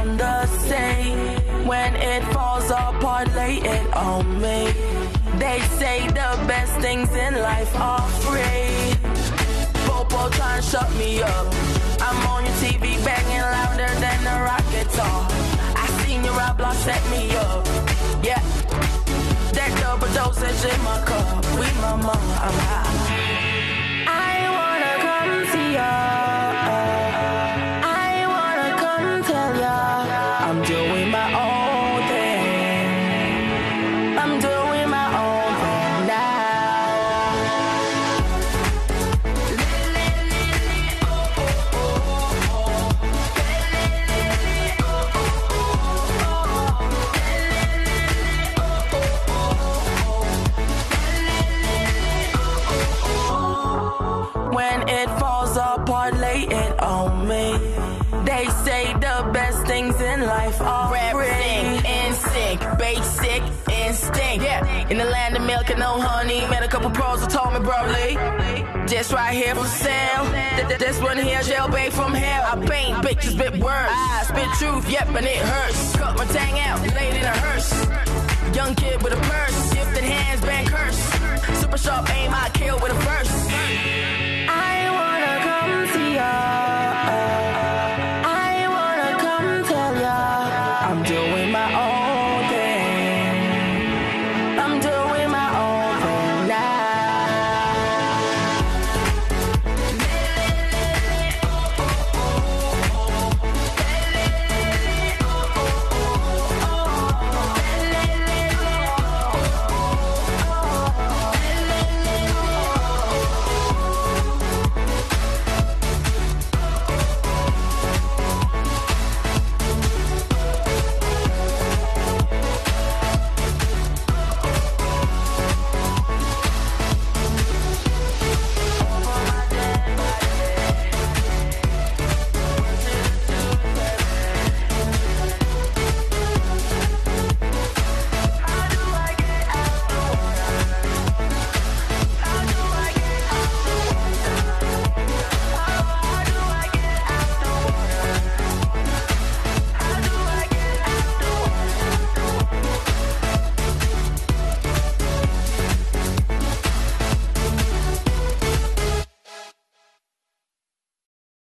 on the same. When it falls apart, lay it on me. They say the best things in life are free. Popo trying to shut me up. I'm on your TV banging louder than the rock guitar. I seen your Roblox set me up. Yeah, that double dosage in my cup. We mama, I'm high. I wanna come see ya. I wanna come tell ya. I'm doing my own thing. I'm doing my own thing now. When it falls apart, lay it on me. They say the best things in life are free. Instinct, basic instinct. Yeah, in the land of milk and no honey. Met a couple pros who told me, brotherly, just right here for sale. This one here, jailbait from hell. I paint pictures, spit words. I spit truth, yep, and it hurts. Cut my tang out, laid in a hearse. Young kid with a purse, gifted hands, been cursed. Super sharp aim, I kill with a verse. I wanna come see ya. I wanna come tell ya. I'm doing my